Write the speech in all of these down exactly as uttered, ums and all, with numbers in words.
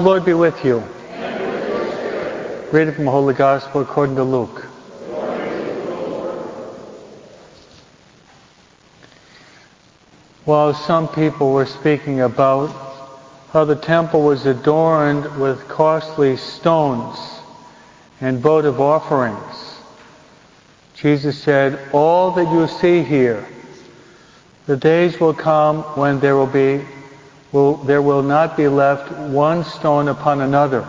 The Lord be with you. Reading from the Holy Gospel according to Luke. While some people were speaking about how the temple was adorned with costly stones and votive offerings, Jesus said, "All that you see here, the days will come when there will be, will, there will not be left one stone upon another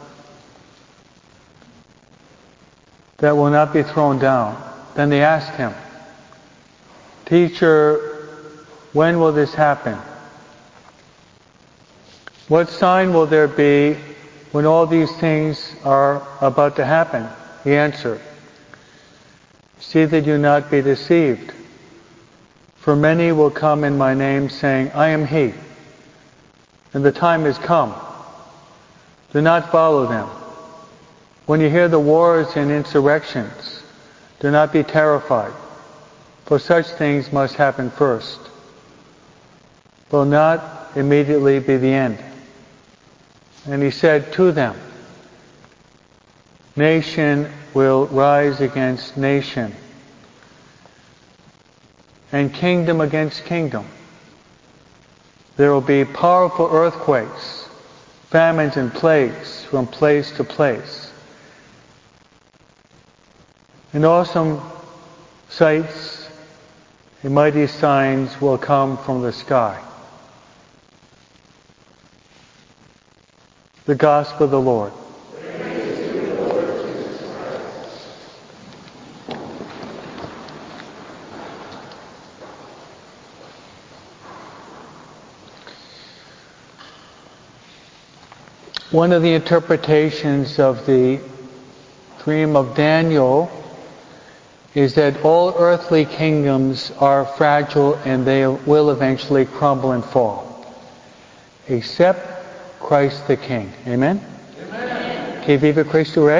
that will not be thrown down." Then they asked him, "Teacher, when will this happen? What sign will there be when all these things are about to happen?" He answered, "See that you not be deceived. For many will come in my name, saying, 'I am he,' and the time has come. Do not follow them. When you hear the wars and insurrections, do not be terrified, for such things must happen first, will not immediately be the end." And he said to them, "Nation will rise against nation, and kingdom against kingdom. There will be powerful earthquakes, famines and plagues from place to place. And awesome sights and mighty signs will come from the sky." The Gospel of the Lord. Praise to you, Lord Jesus Christ. One of the interpretations of the dream of Daniel is that all earthly kingdoms are fragile and they will eventually crumble and fall, except Christ the King. Amen? Amen. Que viva Cristo Rey?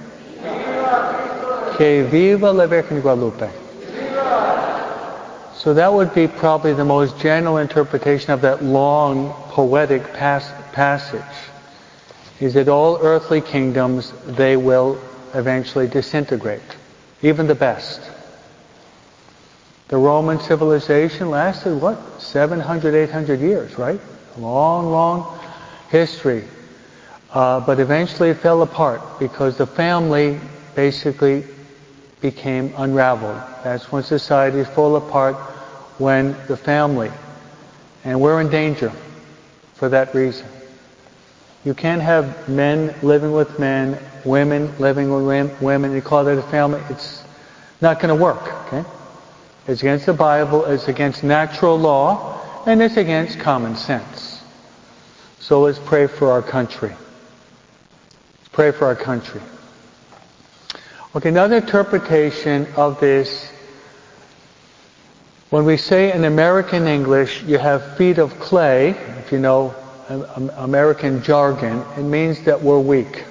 Viva! Que viva la Virgen de Guadalupe. Viva! So that would be probably the most general interpretation of that long poetic pas- passage, is that all earthly kingdoms, they will eventually disintegrate, even the best. The Roman civilization lasted, what, seven hundred, eight hundred years, right? Long, long history. Uh, but eventually it fell apart because the family basically became unraveled. That's when societies fall apart, when the family. And we're in danger for that reason. You can't have men living with men, women living with women. You call that a family. It's not going to work. Okay? It's against the Bible. It's against natural law. And it's against common sense. So let's pray for our country. Let's pray for our country. Okay, another interpretation of this. When we say in American English, you have feet of clay, if you know American jargon, it means that we're weak.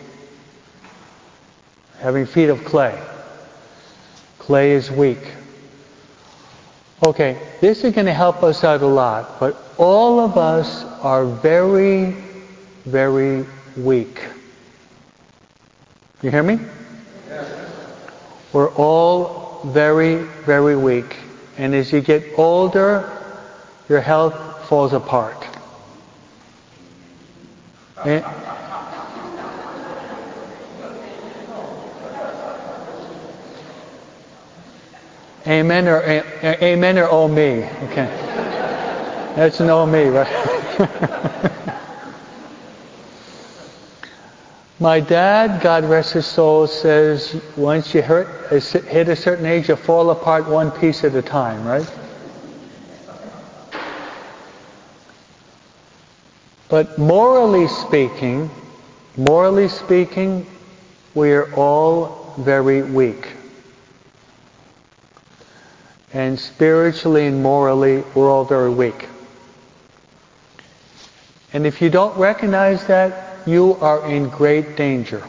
Having feet of clay. Clay is weak. Okay, this is going to help us out a lot, but all of us are very, very weak. You hear me? Yes. We're all very, very weak. And as you get older, your health falls apart. And amen or a, amen or oh me. Okay. That's an oh me, right? My dad, God rest his soul, says once you hurt, hit a certain age, you fall apart one piece at a time, right? But morally speaking, morally speaking, we are all very weak. And spiritually and morally, we're all very weak. And if you don't recognize that, you are in great danger.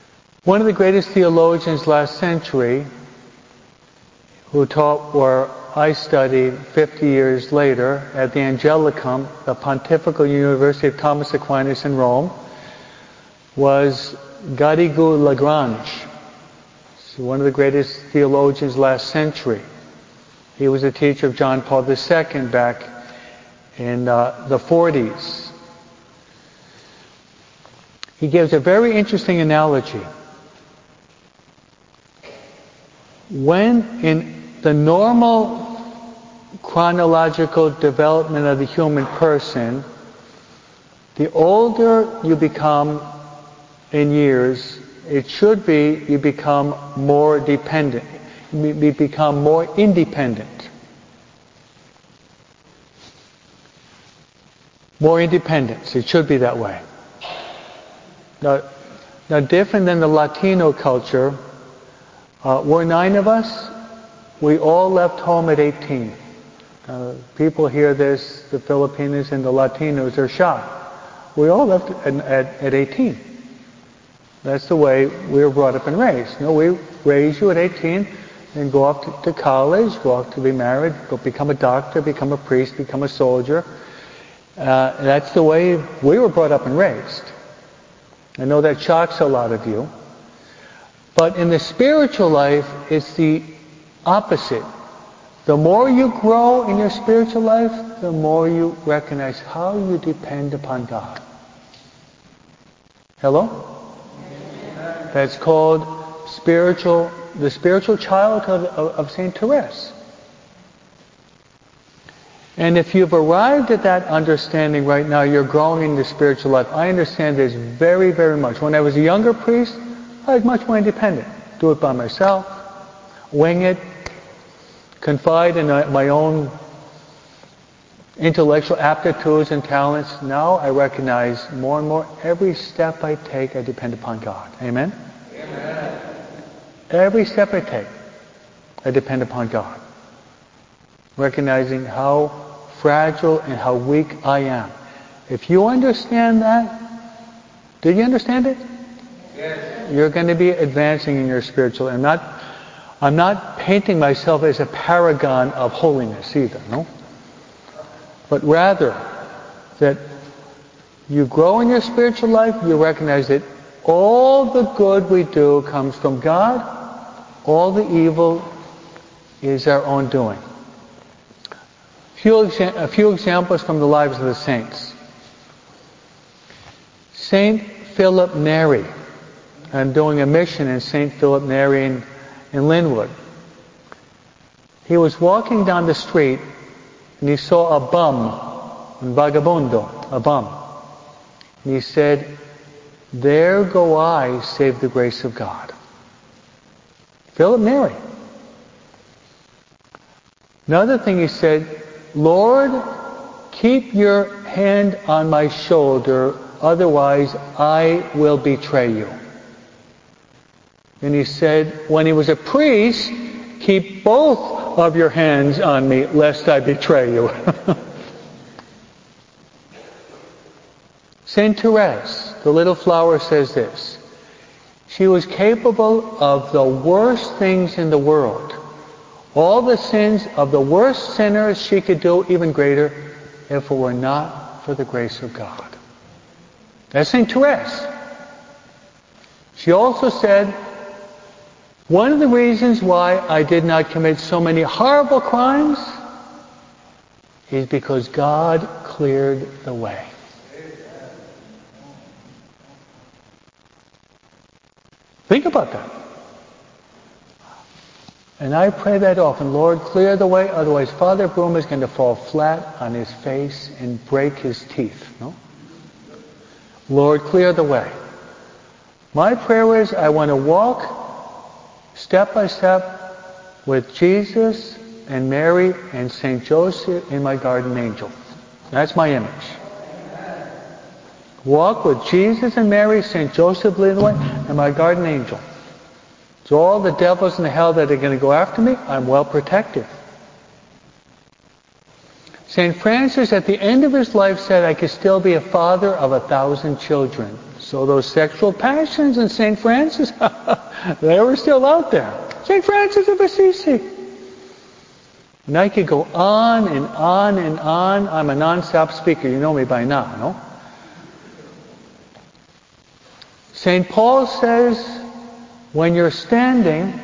One of the greatest theologians last century who taught were I studied fifty years later at the Angelicum, the Pontifical University of Thomas Aquinas in Rome, was Garrigou Lagrange, one of the greatest theologians last century. He was a teacher of John Paul the Second back in uh, the forties. He gives a very interesting analogy. When in the normal chronological development of the human person, the older you become in years, it should be you become more dependent. You become more independent. More independence. It should be that way. Now, now different than the Latino culture, uh, we're nine of us. We all left home at eighteen. Uh, people hear this, the Filipinos and the Latinos are shocked. We all left at, at, at eighteen. That's the way we were brought up and raised. You know, we raise you at eighteen and go off to, to college, go off to be married, go become a doctor, become a priest, become a soldier. Uh, that's the way we were brought up and raised. I know that shocks a lot of you. But in the spiritual life, it's the opposite. The more you grow in your spiritual life, the more you recognize how you depend upon God. Hello? That's called spiritual, the spiritual childhood of, of Saint Therese. And if you've arrived at that understanding right now, you're growing in the spiritual life. I understand this very, very much. When I was a younger priest, I was much more independent. Do it by myself, wing it, confide in my own intellectual aptitudes and talents. Now I recognize more and more every step I take, I depend upon God. Amen? Amen. Every step I take, I depend upon God. Recognizing how fragile and how weak I am. If you understand that, do you understand it? Yes. You're going to be advancing in your spiritual. I'm not, I'm not painting myself as a paragon of holiness either, no? But rather that you grow in your spiritual life, you recognize that all the good we do comes from God, all the evil is our own doing. Few exa- a few examples from the lives of the saints. Saint Philip Neri. I'm doing a mission in Saint Philip Neri in, in Linwood. He was walking down the street and he saw a bum, un vagabundo, a bum. And he said, "There go I, save the grace of God." Philip Neri. Another thing he said, "Lord, keep your hand on my shoulder, otherwise I will betray you." And he said, when he was a priest, "Keep both of your hands on me, lest I betray you." Saint Therese, the little flower, says this. She was capable of the worst things in the world. All the sins of the worst sinners she could do even greater if it were not for the grace of God. That's Saint Therese. She also said, one of the reasons why I did not commit so many horrible crimes is because God cleared the way. Think about that. And I pray that often, Lord, clear the way, otherwise Father Broom is going to fall flat on his face and break his teeth. No? Lord, clear the way. My prayer is I want to walk step by step with Jesus and Mary and Saint Joseph in my guardian angel. That's my image. Walk with Jesus and Mary, Saint Joseph leading the way, and my guardian angel. So all the devils in the hell that are going to go after me, I'm well protected. Saint Francis at the end of his life said I could still be a father of a thousand children. So those sexual passions in Saint Francis, they were still out there. Saint Francis of Assisi. And I could go on and on and on. I'm a non-stop speaker. You know me by now, no? Saint Paul says, when you're standing,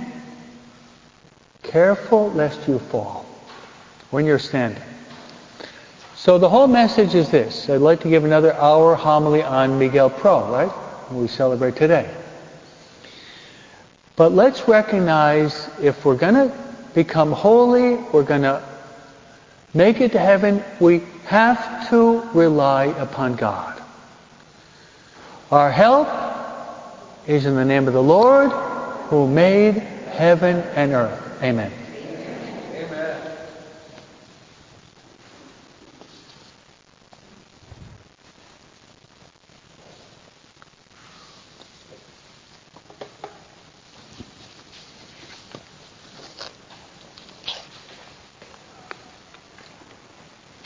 careful lest you fall. When you're standing. So the whole message is this. I'd like to give another hour homily on Miguel Pro, right? We celebrate today. But let's recognize if we're going to become holy, we're going to make it to heaven, we have to rely upon God. Our help is in the name of the Lord who made heaven and earth. Amen.